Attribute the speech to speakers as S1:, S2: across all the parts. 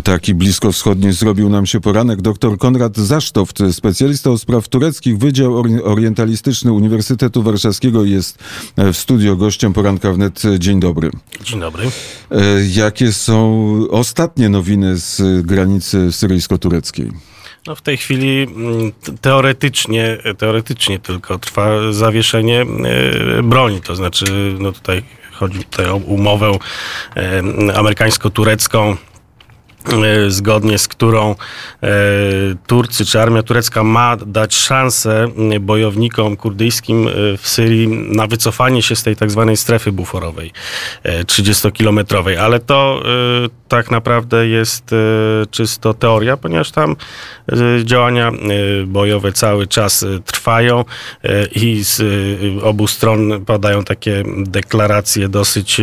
S1: Taki bliskowschodni zrobił nam się poranek. Dr Konrad Zasztoft, specjalista od spraw tureckich, Wydział Orientalistyczny Uniwersytetu Warszawskiego, jest w studio gościem Poranka Wnet. Dzień dobry.
S2: Dzień dobry.
S1: Jakie są ostatnie nowiny z granicy syryjsko-tureckiej?
S2: No w tej chwili teoretycznie tylko trwa zawieszenie broni, to znaczy chodzi o umowę amerykańsko-turecką, zgodnie z którą Turcy czy armia turecka ma dać szansę bojownikom kurdyjskim w Syrii na wycofanie się z tej tak zwanej strefy buforowej 30-kilometrowej, ale to tak naprawdę jest czysto teoria, ponieważ tam działania bojowe cały czas trwają i z obu stron padają takie deklaracje dosyć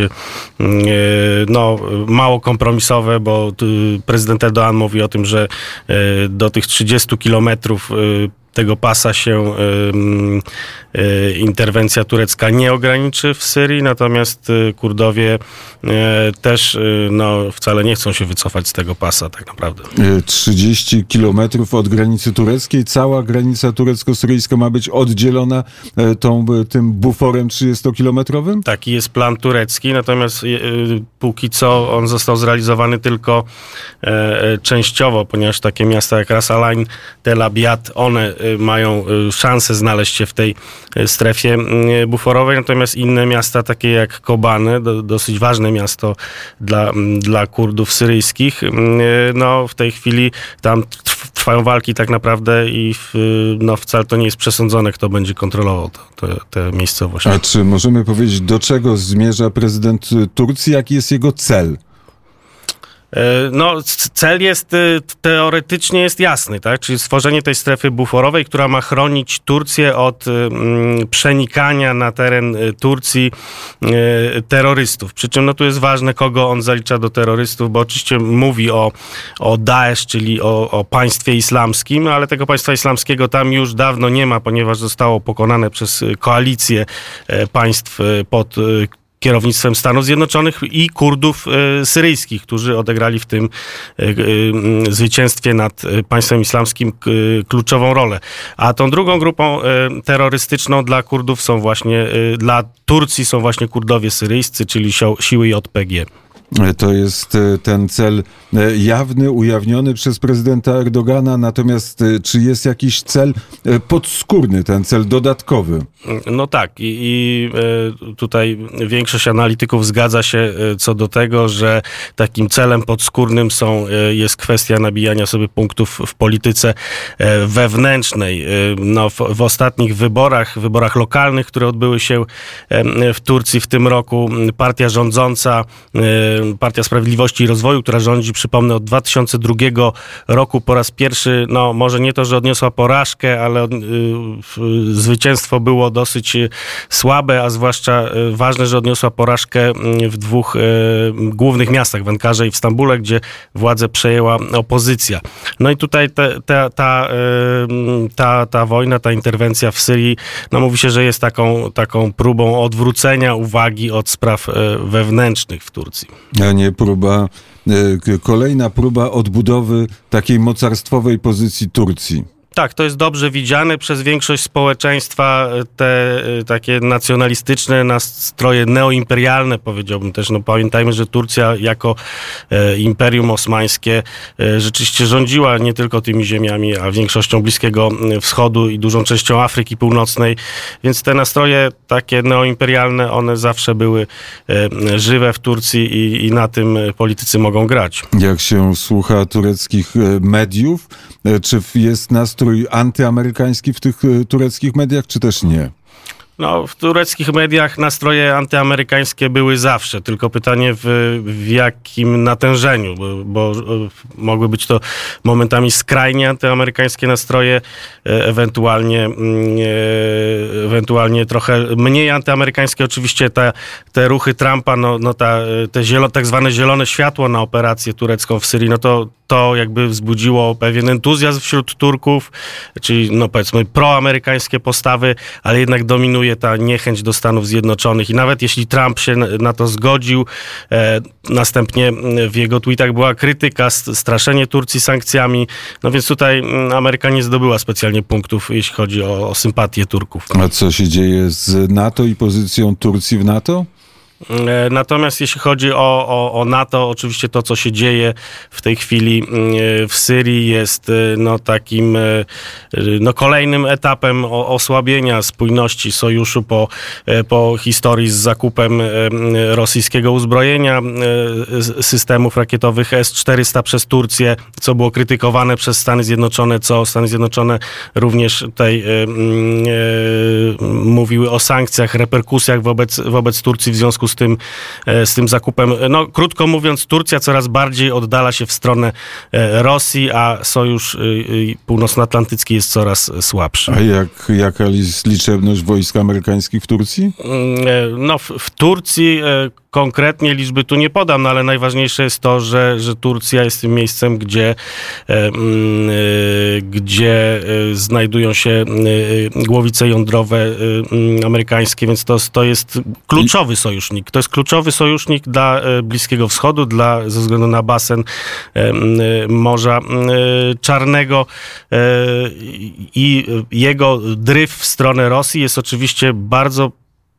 S2: mało kompromisowe, bo prezydent Erdoğan mówi o tym, że do tych 30 kilometrów tego pasa się interwencja turecka nie ograniczy w Syrii, natomiast Kurdowie też wcale nie chcą się wycofać z tego pasa tak naprawdę.
S1: 30 kilometrów od granicy tureckiej, cała granica turecko-syryjska ma być oddzielona tym buforem 30-kilometrowym?
S2: Taki jest plan turecki, natomiast póki co on został zrealizowany tylko częściowo, ponieważ takie miasta jak Ras Al Ain, Tel Abyad, one mają szansę znaleźć się w tej strefie buforowej, natomiast inne miasta, takie jak Kobane, dosyć ważne miasto dla Kurdów syryjskich, w tej chwili tam trwają walki tak naprawdę i wcale to nie jest przesądzone, kto będzie kontrolował tę miejscowość.
S1: A czy możemy powiedzieć, do czego zmierza prezydent Turcji? Jaki jest jego cel?
S2: Cel teoretycznie jest jasny, tak? Czyli stworzenie tej strefy buforowej, która ma chronić Turcję od przenikania na teren Turcji terrorystów. Przy czym tu jest ważne, kogo on zalicza do terrorystów, bo oczywiście mówi o Daesh, czyli o państwie islamskim, ale tego państwa islamskiego tam już dawno nie ma, ponieważ zostało pokonane przez koalicję państw pod kierownictwem Stanów Zjednoczonych i Kurdów syryjskich, którzy odegrali w tym zwycięstwie nad państwem islamskim kluczową rolę. A tą drugą grupą terrorystyczną dla Kurdów dla Turcji są właśnie Kurdowie syryjscy, czyli siły JPG.
S1: To jest ten cel jawny, ujawniony przez prezydenta Erdogana, natomiast czy jest jakiś cel podskórny, ten cel dodatkowy?
S2: No tak i tutaj większość analityków zgadza się co do tego, że takim celem podskórnym jest kwestia nabijania sobie punktów w polityce wewnętrznej. W ostatnich wyborach lokalnych, które odbyły się w Turcji w tym roku, partia rządząca, Partia Sprawiedliwości i Rozwoju, która rządzi, przypomnę, od 2002 roku po raz pierwszy, może nie to, że odniosła porażkę, ale zwycięstwo było dosyć słabe, a zwłaszcza ważne, że odniosła porażkę w dwóch głównych miastach, w Ankarze i w Stambule, gdzie władzę przejęła opozycja. No i tutaj ta wojna, ta interwencja w Syrii, mówi się, że jest taką próbą odwrócenia uwagi od spraw wewnętrznych w Turcji.
S1: A nie kolejna próba odbudowy takiej mocarstwowej pozycji Turcji.
S2: Tak, to jest dobrze widziane przez większość społeczeństwa, te takie nacjonalistyczne nastroje neoimperialne, powiedziałbym też. Pamiętajmy, że Turcja jako imperium osmańskie rzeczywiście rządziła nie tylko tymi ziemiami, a większością Bliskiego Wschodu i dużą częścią Afryki Północnej, więc te nastroje takie neoimperialne, one zawsze były żywe w Turcji i na tym politycy mogą grać.
S1: Jak się słucha tureckich mediów, czy jest nastrój antyamerykański w tych tureckich mediach, czy też nie?
S2: W tureckich mediach nastroje antyamerykańskie były zawsze, tylko pytanie w jakim natężeniu, bo mogły być to momentami skrajnie antyamerykańskie nastroje, ewentualnie trochę mniej antyamerykańskie. Oczywiście te ruchy Trumpa, tak zwane zielone światło na operację turecką w Syrii, to jakby wzbudziło pewien entuzjazm wśród Turków, czyli no powiedzmy proamerykańskie postawy, ale jednak dominuje ta niechęć do Stanów Zjednoczonych i nawet jeśli Trump się na to zgodził, następnie w jego tweetach była krytyka, straszenie Turcji sankcjami, no więc tutaj Ameryka nie zdobyła specjalnie punktów, jeśli chodzi o sympatię Turków.
S1: A co się dzieje z NATO i pozycją Turcji w NATO?
S2: Natomiast jeśli chodzi o NATO, oczywiście to, co się dzieje w tej chwili w Syrii jest no, takim no, kolejnym etapem osłabienia spójności sojuszu po historii z zakupem rosyjskiego uzbrojenia, systemów rakietowych S-400 przez Turcję, co było krytykowane przez Stany Zjednoczone, co Stany Zjednoczone również tutaj mówiły o sankcjach, reperkusjach wobec Turcji w związku z tym zakupem. No, krótko mówiąc, Turcja coraz bardziej oddala się w stronę Rosji, a sojusz północnoatlantycki jest coraz słabszy.
S1: A jaka jest liczebność wojsk amerykańskich w Turcji?
S2: No, w Turcji konkretnie liczby tu nie podam, no ale najważniejsze jest to, że Turcja jest tym miejscem, gdzie znajdują się głowice jądrowe amerykańskie, więc to jest kluczowy sojusznik. To jest kluczowy sojusznik dla Bliskiego Wschodu, ze względu na basen Morza Czarnego i jego dryf w stronę Rosji jest oczywiście bardzo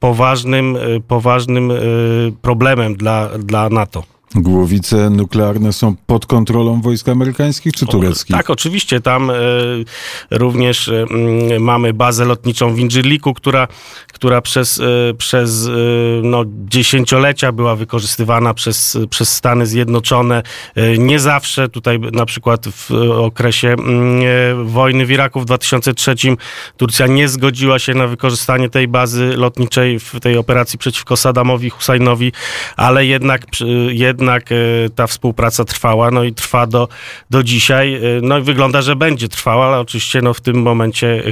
S2: poważnym problemem dla NATO.
S1: Głowice nuklearne są pod kontrolą wojsk amerykańskich czy tureckich?
S2: Tak, oczywiście. Tam również mamy bazę lotniczą w Incirliku, która przez no, dziesięciolecia była wykorzystywana przez Stany Zjednoczone. Nie zawsze. Tutaj na przykład w okresie wojny w Iraku w 2003 Turcja nie zgodziła się na wykorzystanie tej bazy lotniczej w tej operacji przeciwko Saddamowi Husajnowi, ale jednak ta współpraca trwała, no i trwa do dzisiaj. No i wygląda, że będzie trwała, ale oczywiście no, w tym momencie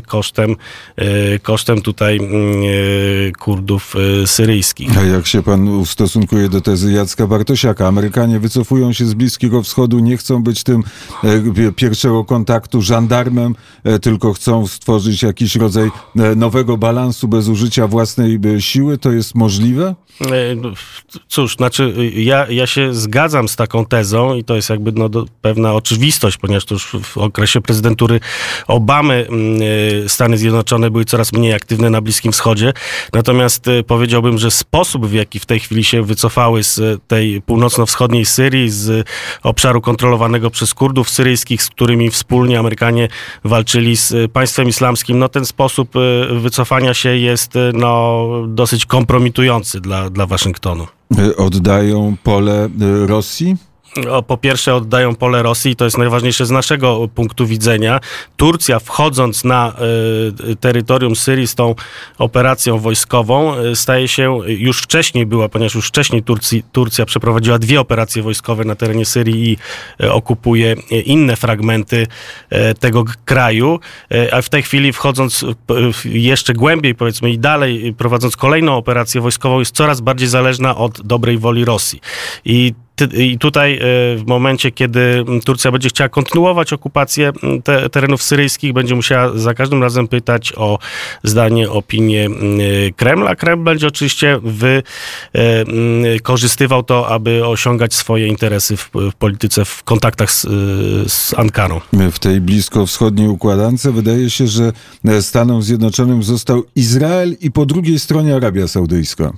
S2: kosztem tutaj Kurdów syryjskich.
S1: A jak się pan ustosunkuje do tezy Jacka Bartosiaka? Amerykanie wycofują się z Bliskiego Wschodu, nie chcą być tym pierwszego kontaktu żandarmem, tylko chcą stworzyć jakiś rodzaj nowego balansu bez użycia własnej siły. To jest możliwe?
S2: Cóż, znaczy ja się zgadzam z taką tezą i to jest jakby no, pewna oczywistość, ponieważ to już w okresie prezydentury Obamy Stany Zjednoczone były coraz mniej aktywne na Bliskim Wschodzie. Natomiast powiedziałbym, że sposób, w jaki w tej chwili się wycofały z tej północno-wschodniej Syrii, z obszaru kontrolowanego przez Kurdów syryjskich, z którymi wspólnie Amerykanie walczyli z państwem islamskim, no ten sposób wycofania się jest no, dosyć kompromitujący dla Waszyngtonu.
S1: Oddają pole Rosji?
S2: Po pierwsze oddają pole Rosji, to jest najważniejsze z naszego punktu widzenia. Turcja, wchodząc na terytorium Syrii z tą operacją wojskową, staje się, już wcześniej była, ponieważ już wcześniej Turcja przeprowadziła 2 operacje wojskowe na terenie Syrii i okupuje inne fragmenty tego kraju, a w tej chwili wchodząc jeszcze głębiej, powiedzmy, i dalej, prowadząc kolejną operację wojskową, jest coraz bardziej zależna od dobrej woli Rosji. I tutaj w momencie, kiedy Turcja będzie chciała kontynuować okupację terenów syryjskich, będzie musiała za każdym razem pytać o zdanie, opinię Kremla. Kreml będzie oczywiście wykorzystywał to, aby osiągać swoje interesy w polityce, w kontaktach z Ankarą.
S1: W tej bliskowschodniej układance wydaje się, że Stanom Zjednoczonym został Izrael i po drugiej stronie Arabia Saudyjska.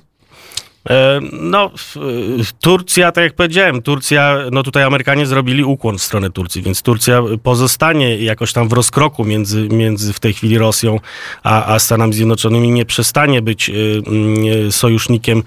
S2: No, Turcja, tak jak powiedziałem, no tutaj Amerykanie zrobili ukłon w stronę Turcji, więc Turcja pozostanie jakoś tam w rozkroku między w tej chwili Rosją a Stanami Zjednoczonymi, nie przestanie być sojusznikiem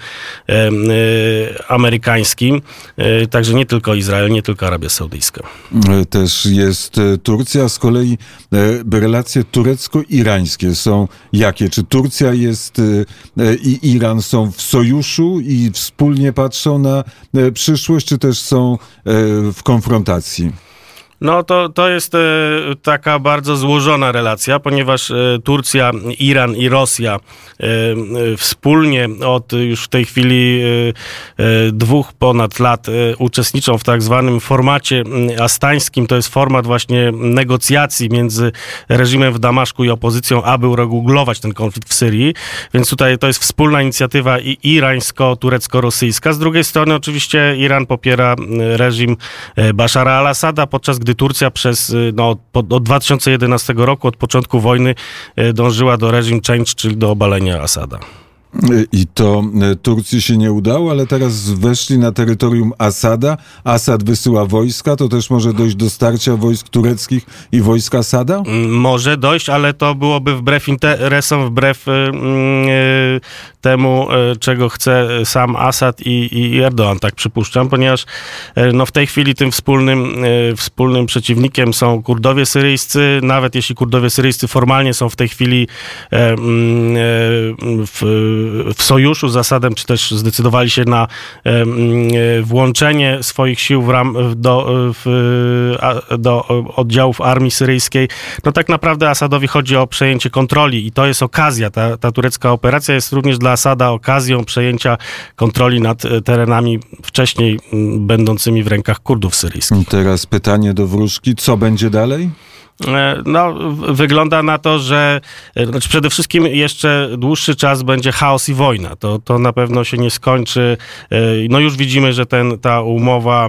S2: amerykańskim, także nie tylko Izrael, nie tylko Arabia Saudyjska.
S1: Też jest Turcja, z kolei relacje turecko-irańskie są jakie? Czy Turcja jest i Iran są w sojuszu i wspólnie patrzą na przyszłość, czy też są w konfrontacji?
S2: No to jest taka bardzo złożona relacja, ponieważ Turcja, Iran i Rosja wspólnie od już w tej chwili 2 ponad lat uczestniczą w tak zwanym formacie astańskim. To jest format właśnie negocjacji między reżimem w Damaszku i opozycją, aby uregulować ten konflikt w Syrii. Więc tutaj to jest wspólna inicjatywa irańsko-turecko-rosyjska. Z drugiej strony oczywiście Iran popiera reżim Bashara al-Assada, podczas gdy Turcja od 2011 roku, od początku wojny, dążyła do regime change, czyli do obalenia Asada.
S1: I to Turcji się nie udało, ale teraz weszli na terytorium Asada. Asad wysyła wojska, to też może dojść do starcia wojsk tureckich i wojsk Asada?
S2: Może dojść, ale to byłoby wbrew interesom, wbrew temu, czego chce sam Asad i Erdoğan, tak przypuszczam, ponieważ w tej chwili tym wspólnym przeciwnikiem są Kurdowie syryjscy. Nawet jeśli Kurdowie syryjscy formalnie są w tej chwili w sojuszu z czy też zdecydowali się na włączenie swoich sił do oddziałów armii syryjskiej. No tak naprawdę Asadowi chodzi o przejęcie kontroli i to jest okazja. Ta turecka operacja jest również dla Asada okazją przejęcia kontroli nad terenami wcześniej będącymi w rękach Kurdów syryjskich.
S1: I teraz pytanie do wróżki, co będzie dalej?
S2: No, wygląda na to, że przede wszystkim jeszcze dłuższy czas będzie chaos i wojna. To na pewno się nie skończy. No już widzimy, że ta umowa,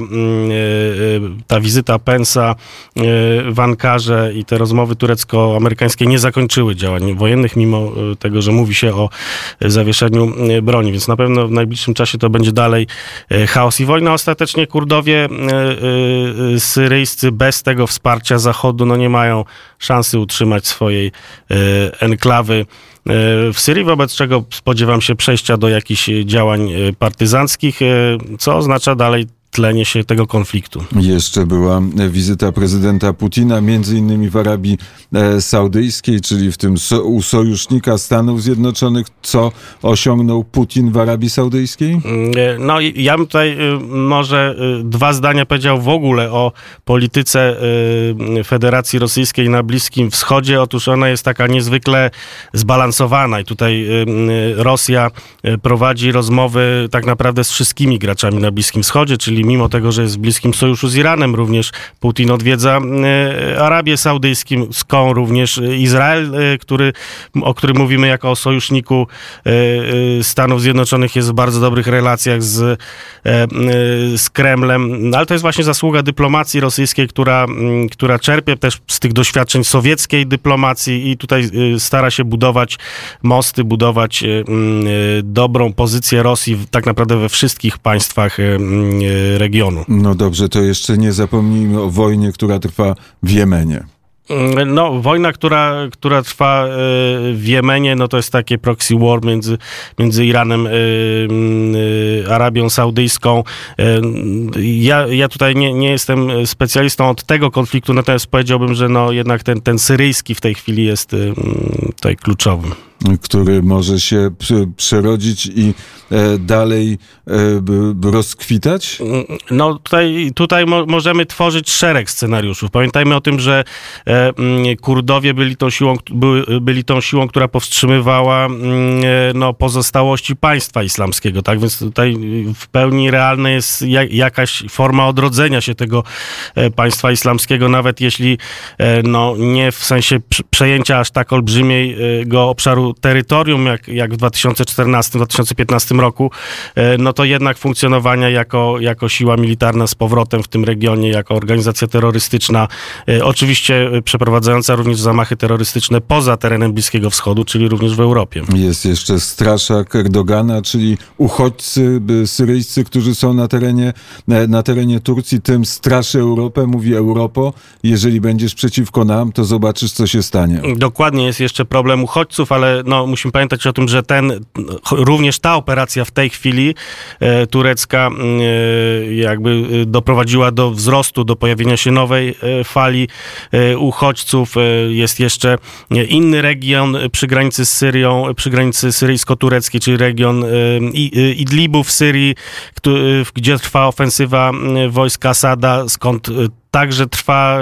S2: ta wizyta Pence'a w Ankarze i te rozmowy turecko-amerykańskie nie zakończyły działań wojennych, mimo tego, że mówi się o zawieszeniu broni. Więc na pewno w najbliższym czasie to będzie dalej chaos i wojna. Ostatecznie Kurdowie syryjscy bez tego wsparcia Zachodu nie mają szansy utrzymać swojej enklawy w Syrii, wobec czego spodziewam się przejścia do jakichś działań partyzanckich, co oznacza dalej tlenie się tego konfliktu.
S1: Jeszcze była wizyta prezydenta Putina, między innymi w Arabii Saudyjskiej, czyli w tym u sojusznika Stanów Zjednoczonych. Co osiągnął Putin w Arabii Saudyjskiej?
S2: No ja bym tutaj może 2 zdania powiedział w ogóle o polityce Federacji Rosyjskiej na Bliskim Wschodzie. Otóż ona jest taka niezwykle zbalansowana i tutaj Rosja prowadzi rozmowy tak naprawdę z wszystkimi graczami na Bliskim Wschodzie, czyli mimo tego, że jest w bliskim sojuszu z Iranem, również Putin odwiedza Arabię Saudyjską, również Izrael, o którym mówimy jako o sojuszniku Stanów Zjednoczonych, jest w bardzo dobrych relacjach z Kremlem. Ale to jest właśnie zasługa dyplomacji rosyjskiej, która czerpie też z tych doświadczeń sowieckiej dyplomacji i tutaj stara się budować mosty, budować dobrą pozycję Rosji tak naprawdę we wszystkich państwach regionu.
S1: No dobrze, to jeszcze nie zapomnijmy o wojnie, która trwa w Jemenie.
S2: No, wojna, która trwa w Jemenie, no to jest takie proxy war między Iranem, Arabią Saudyjską. Ja tutaj nie jestem specjalistą od tego konfliktu, natomiast powiedziałbym, że no jednak ten syryjski w tej chwili jest tutaj kluczowym.
S1: Który może się przerodzić i dalej rozkwitać?
S2: No tutaj możemy tworzyć szereg scenariuszów. Pamiętajmy o tym, że Kurdowie byli tą siłą, która powstrzymywała pozostałości państwa islamskiego, tak? Więc tutaj w pełni realna jest jakaś forma odrodzenia się tego państwa islamskiego, nawet jeśli nie w sensie przejęcia aż tak olbrzymiego obszaru terytorium, jak w 2014-2015 roku, no to jednak funkcjonowania jako siła militarna z powrotem w tym regionie, jako organizacja terrorystyczna, oczywiście przeprowadzająca również zamachy terrorystyczne poza terenem Bliskiego Wschodu, czyli również w Europie. Jest
S1: jeszcze straszak Erdogana, czyli uchodźcy syryjscy, którzy są na terenie Turcji, tym straszy Europę, mówi Europo, jeżeli będziesz przeciwko nam, to zobaczysz, co się stanie.
S2: Dokładnie, jest jeszcze problem uchodźców, ale musimy pamiętać o tym, że również ta operacja w tej chwili turecka jakby doprowadziła do wzrostu, do pojawienia się nowej fali uchodźców. Jest jeszcze inny region przy granicy z Syrią, przy granicy syryjsko-tureckiej, czyli region Idlibu w Syrii, gdzie trwa ofensywa wojsk Asada, skąd także trwa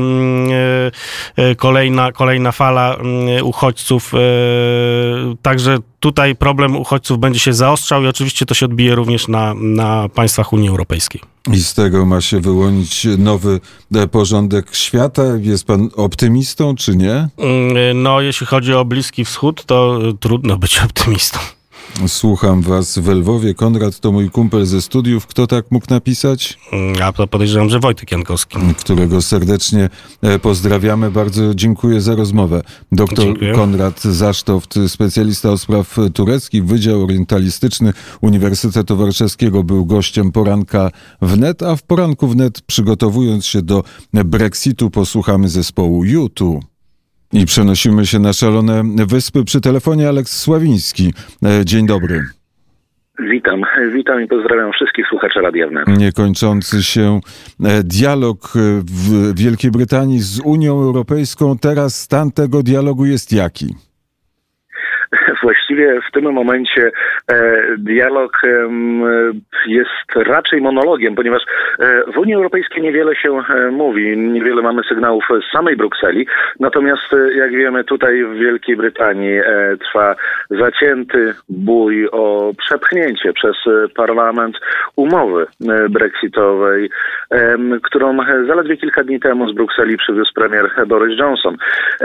S2: kolejna fala uchodźców. Także tutaj problem uchodźców będzie się zaostrzał i oczywiście to się odbije również na państwach Unii Europejskiej.
S1: I z tego ma się wyłonić nowy porządek świata. Jest pan optymistą, czy nie?
S2: No, jeśli chodzi o Bliski Wschód, to trudno być optymistą.
S1: Słucham was w Lwowie. Konrad to mój kumpel ze studiów. Kto tak mógł napisać?
S2: Ja to podejrzewam, że Wojtek Jankowski.
S1: Którego serdecznie pozdrawiamy. Bardzo dziękuję za rozmowę. Doktor Konrad Zasztoft, specjalista od spraw tureckich, Wydział Orientalistyczny Uniwersytetu Warszawskiego, był gościem Poranka Wnet, a w Poranku Wnet, przygotowując się do Brexitu, posłuchamy zespołu U2. I przenosimy się na szalone wyspy. Przy telefonie Aleks Sławiński. Dzień dobry.
S3: Witam i pozdrawiam wszystkich słuchaczy Radia Wnet.
S1: Niekończący się dialog w Wielkiej Brytanii z Unią Europejską. Teraz stan tego dialogu jest jaki?
S3: Właściwie w tym momencie dialog jest raczej monologiem, ponieważ w Unii Europejskiej niewiele się mówi, niewiele mamy sygnałów z samej Brukseli, natomiast jak wiemy tutaj w Wielkiej Brytanii trwa zacięty bój o przepchnięcie przez parlament umowy brexitowej, którą zaledwie kilka dni temu z Brukseli przywiózł premier Boris Johnson.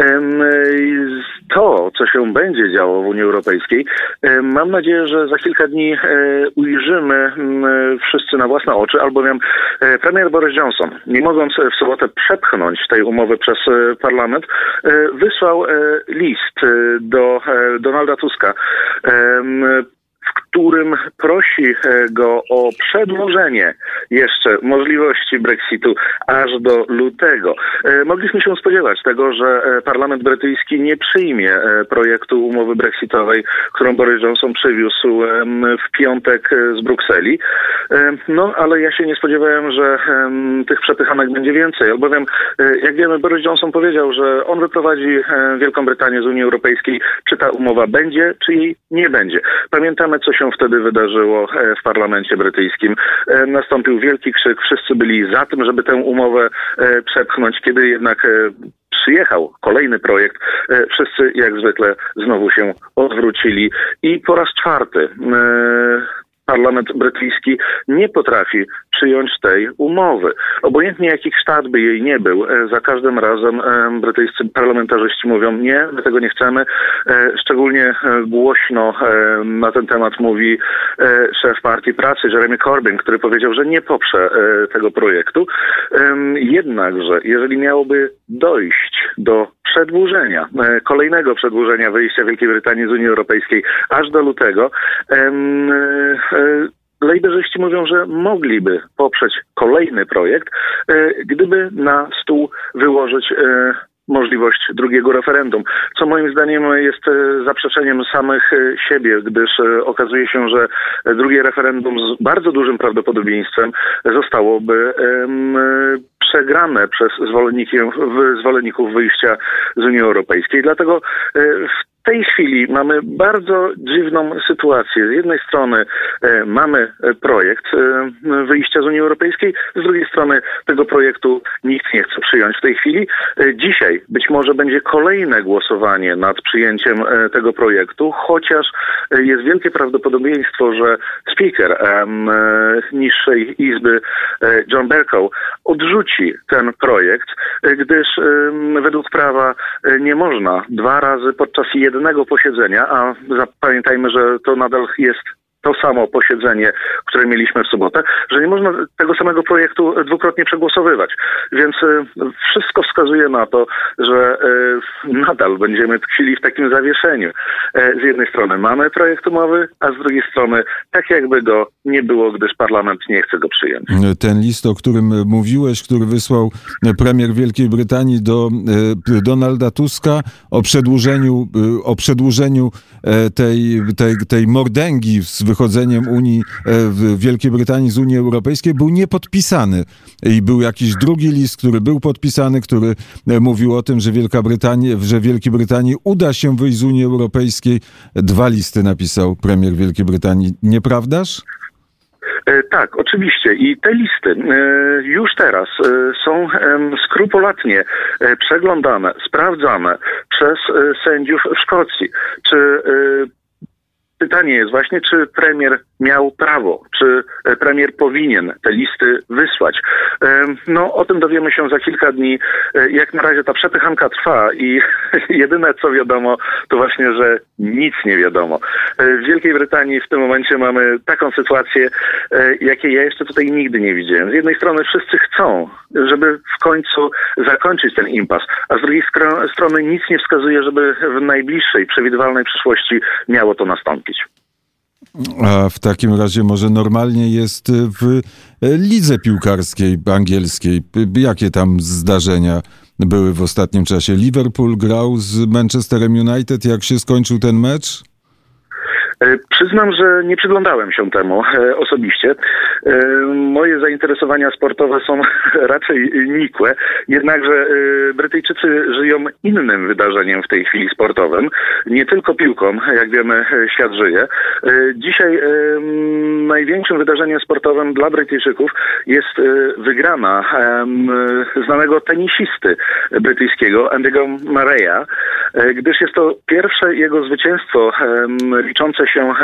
S3: To, co się będzie działo w Unii Europejskiej, mam nadzieję, że za kilka dni ujrzymy wszyscy na własne oczy, albowiem premier Boris Johnson, nie mogąc w sobotę przepchnąć tej umowy przez parlament, wysłał list do Donalda Tuska, w którym prosi go o przedłużenie jeszcze możliwości Brexitu aż do lutego. Mogliśmy się spodziewać tego, że parlament brytyjski nie przyjmie projektu umowy brexitowej, którą Boris Johnson przywiózł w piątek z Brukseli. No, ale ja się nie spodziewałem, że tych przepychanek będzie więcej, albowiem, jak wiemy, Boris Johnson powiedział, że on wyprowadzi Wielką Brytanię z Unii Europejskiej, czy ta umowa będzie, czy jej nie będzie. Pamiętamy, co się wtedy wydarzyło w parlamencie brytyjskim. Nastąpił wielki krzyk, wszyscy byli za tym, żeby tę umowę przepchnąć. Kiedy jednak przyjechał kolejny projekt, wszyscy jak zwykle znowu się odwrócili i po raz czwarty parlament brytyjski nie potrafi przyjąć tej umowy. Obojętnie jaki kształt by jej nie był, za każdym razem brytyjscy parlamentarzyści mówią: nie, my tego nie chcemy. Szczególnie głośno na ten temat mówi szef Partii Pracy Jeremy Corbyn, który powiedział, że nie poprze tego projektu. Jednakże, jeżeli miałoby dojść do przedłużenia, kolejnego przedłużenia wyjścia Wielkiej Brytanii z Unii Europejskiej aż do lutego, lejberzyści mówią, że mogliby poprzeć kolejny projekt, gdyby na stół wyłożyć możliwość drugiego referendum, co moim zdaniem jest zaprzeczeniem samych siebie, gdyż okazuje się, że drugie referendum z bardzo dużym prawdopodobieństwem zostałoby przegrane przez zwolenników wyjścia z Unii Europejskiej. Dlatego w tej chwili mamy bardzo dziwną sytuację. Z jednej strony mamy projekt wyjścia z Unii Europejskiej, z drugiej strony tego projektu nikt nie chce przyjąć w tej chwili. Dzisiaj być może będzie kolejne głosowanie nad przyjęciem tego projektu, chociaż jest wielkie prawdopodobieństwo, że speaker niższej izby John Bercow odrzuci ten projekt, gdyż według prawa nie można dwa razy podczas jednego posiedzenia, a pamiętajmy, że to nadal jest to samo posiedzenie, które mieliśmy w sobotę, że nie można tego samego projektu dwukrotnie przegłosowywać. Więc wszystko wskazuje na to, że nadal będziemy tkwili w takim zawieszeniu. Z jednej strony mamy projekt umowy, a z drugiej strony tak jakby go nie było, gdyż parlament nie chce go przyjąć.
S1: Ten list, o którym mówiłeś, który wysłał premier Wielkiej Brytanii do Donalda Tuska o przedłużeniu tej mordęgi z wychodzeniem Wielkiej Brytanii z Unii Europejskiej, był niepodpisany. I był jakiś drugi list, który był podpisany, który mówił o tym, że Wielkiej Brytanii uda się wyjść z Unii Europejskiej. 2 listy napisał premier Wielkiej Brytanii. Nieprawdaż?
S3: Tak, oczywiście. I te listy już teraz są skrupulatnie przeglądane, sprawdzane przez sędziów w Szkocji. Pytanie jest właśnie, czy premier miał prawo, czy premier powinien te listy wysłać. No, o tym dowiemy się za kilka dni. Jak na razie ta przepychanka trwa i jedyne co wiadomo, to właśnie, że nic nie wiadomo. W Wielkiej Brytanii w tym momencie mamy taką sytuację, jakiej ja jeszcze tutaj nigdy nie widziałem. Z jednej strony wszyscy chcą, żeby w końcu zakończyć ten impas, a z drugiej strony nic nie wskazuje, żeby w najbliższej, przewidywalnej przyszłości miało to nastąpić.
S1: A w takim razie może normalnie jest w lidze piłkarskiej angielskiej. Jakie tam zdarzenia były w ostatnim czasie? Liverpool grał z Manchesterem United. Jak się skończył ten mecz?
S3: Przyznam, że nie przyglądałem się temu osobiście. Moje zainteresowania sportowe są raczej nikłe, jednakże Brytyjczycy żyją innym wydarzeniem w tej chwili sportowym, nie tylko piłką, jak wiemy, świat żyje. Dzisiaj największym wydarzeniem sportowym dla Brytyjczyków jest wygrana znanego tenisisty brytyjskiego Andy'ego Murray'a, gdyż jest to pierwsze jego zwycięstwo liczące się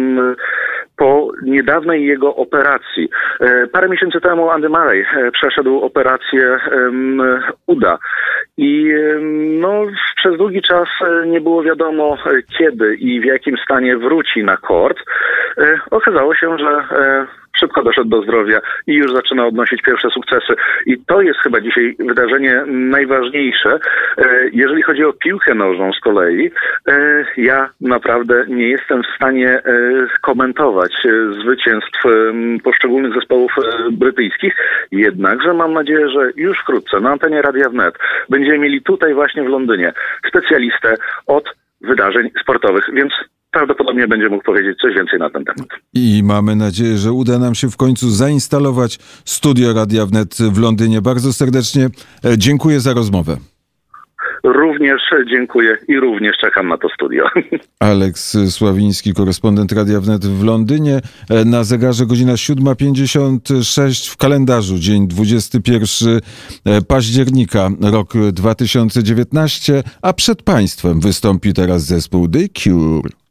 S3: po niedawnej jego operacji. Parę miesięcy temu Andy Murray przeszedł operację uda i przez długi czas nie było wiadomo kiedy i w jakim stanie wróci na kort. Okazało się, że szybko doszedł do zdrowia i już zaczyna odnosić pierwsze sukcesy. I to jest chyba dzisiaj wydarzenie najważniejsze. Jeżeli chodzi o piłkę nożną z kolei, ja naprawdę nie jestem w stanie komentować zwycięstw poszczególnych zespołów brytyjskich, jednakże mam nadzieję, że już wkrótce na antenie Radia Wnet będziemy mieli tutaj właśnie w Londynie specjalistę od wydarzeń sportowych, więc prawdopodobnie będzie mógł powiedzieć coś więcej na ten temat.
S1: I mamy nadzieję, że uda nam się w końcu zainstalować studio Radia Wnet w Londynie. Bardzo serdecznie dziękuję za rozmowę.
S3: Również dziękuję i również czekam na to studio.
S1: Aleks Sławiński, korespondent Radia Wnet w Londynie. Na zegarze godzina 7:56 w kalendarzu, dzień 21 października, rok 2019, a przed państwem wystąpi teraz zespół The Cure.